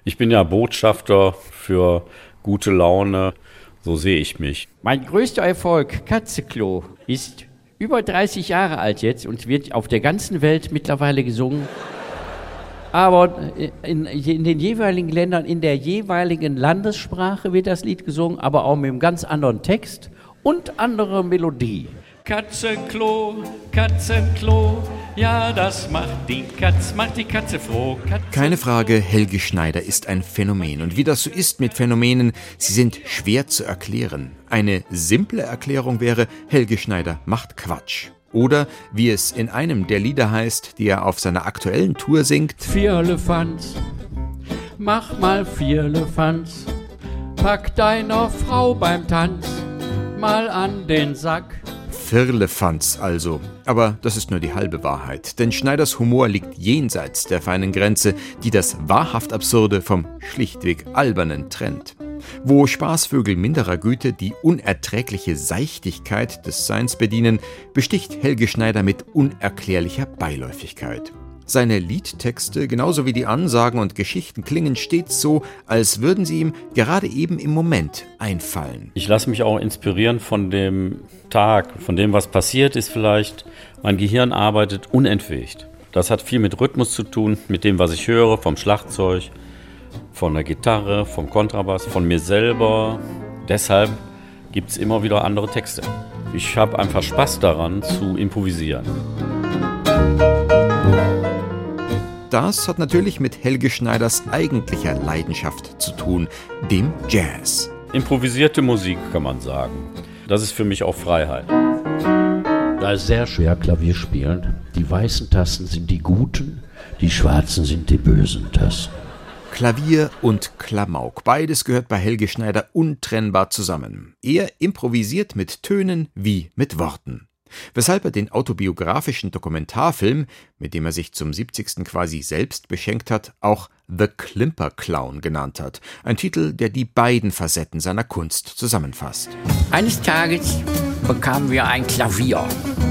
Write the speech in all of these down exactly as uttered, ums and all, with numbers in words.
Ich bin ja Botschafter für gute Laune, so sehe ich mich. Mein größter Erfolg, Katzenklo, ist über dreißig Jahre alt jetzt und wird auf der ganzen Welt mittlerweile gesungen. Aber in, in den jeweiligen Ländern, in der jeweiligen Landessprache wird das Lied gesungen, aber auch mit einem ganz anderen Text und anderer Melodie. Katzenklo, Katzenklo, ja, das macht die Katz, macht die Katze froh. Katze Keine Frage, Helge Schneider ist ein Phänomen. Und wie das so ist mit Phänomenen, sie sind schwer zu erklären. Eine simple Erklärung wäre, Helge Schneider macht Quatsch. Oder, wie es in einem der Lieder heißt, die er auf seiner aktuellen Tour singt: Vierlefanz, mach mal Vierlefanz, pack deiner Frau beim Tanz mal an den Sack. Firlefanz also. Aber das ist nur die halbe Wahrheit. Denn Schneiders Humor liegt jenseits der feinen Grenze, die das wahrhaft Absurde vom schlichtweg Albernen trennt. Wo Spaßvögel minderer Güte die unerträgliche Seichtigkeit des Seins bedienen, besticht Helge Schneider mit unerklärlicher Beiläufigkeit. Seine Liedtexte, genauso wie die Ansagen und Geschichten, klingen stets so, als würden sie ihm gerade eben im Moment einfallen. Ich lasse mich auch inspirieren von dem Tag, von dem, was passiert ist vielleicht. Mein Gehirn arbeitet unentwegt. Das hat viel mit Rhythmus zu tun, mit dem, was ich höre, vom Schlagzeug, von der Gitarre, vom Kontrabass, von mir selber. Deshalb gibt es immer wieder andere Texte. Ich habe einfach Spaß daran, zu improvisieren. Das hat natürlich mit Helge Schneiders eigentlicher Leidenschaft zu tun, dem Jazz. Improvisierte Musik, kann man sagen. Das ist für mich auch Freiheit. Da ist sehr schwer Klavier spielen. Die weißen Tasten sind die guten, die schwarzen sind die bösen Tasten. Klavier und Klamauk, beides gehört bei Helge Schneider untrennbar zusammen. Er improvisiert mit Tönen wie mit Worten. Weshalb er den autobiografischen Dokumentarfilm, mit dem er sich zum siebzigsten quasi selbst beschenkt hat, auch The Klimper Clown genannt hat. Ein Titel, der die beiden Facetten seiner Kunst zusammenfasst. Eines Tages bekamen wir ein Klavier.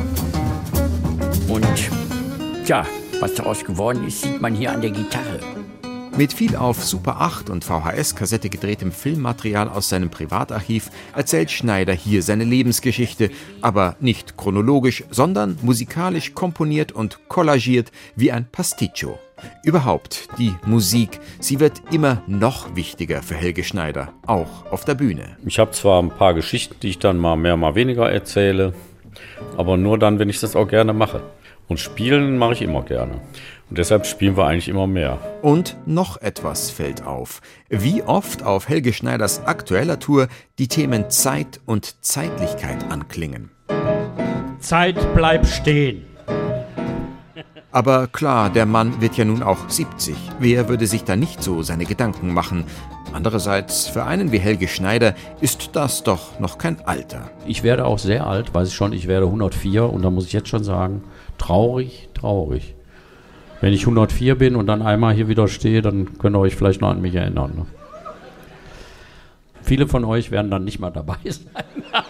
Und ja, was daraus geworden ist, sieht man hier an der Gitarre. Mit viel auf Super acht und V H S-Kassette gedrehtem Filmmaterial aus seinem Privatarchiv erzählt Schneider hier seine Lebensgeschichte, aber nicht chronologisch, sondern musikalisch komponiert und kollagiert wie ein Pasticcio. Überhaupt, die Musik, sie wird immer noch wichtiger für Helge Schneider, auch auf der Bühne. Ich habe zwar ein paar Geschichten, die ich dann mal mehr, mal weniger erzähle, aber nur dann, wenn ich das auch gerne mache. Und spielen mache ich immer gerne. Und deshalb spielen wir eigentlich immer mehr. Und noch etwas fällt auf. Wie oft auf Helge Schneiders aktueller Tour die Themen Zeit und Zeitlichkeit anklingen. Zeit, bleib stehen. Aber klar, der Mann wird ja nun auch siebzig. Wer würde sich da nicht so seine Gedanken machen? Andererseits, für einen wie Helge Schneider ist das doch noch kein Alter. Ich werde auch sehr alt, weiß ich schon, ich werde hundertvier und da muss ich jetzt schon sagen, traurig, traurig. Wenn ich hundertvier bin und dann einmal hier wieder stehe, dann könnt ihr euch vielleicht noch an mich erinnern. Ne? Viele von euch werden dann nicht mal dabei sein.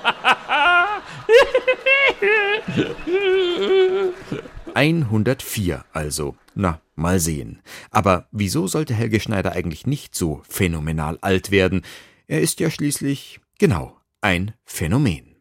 hundertvier also. Na, mal sehen. Aber wieso sollte Helge Schneider eigentlich nicht so phänomenal alt werden? Er ist ja schließlich, genau, ein Phänomen.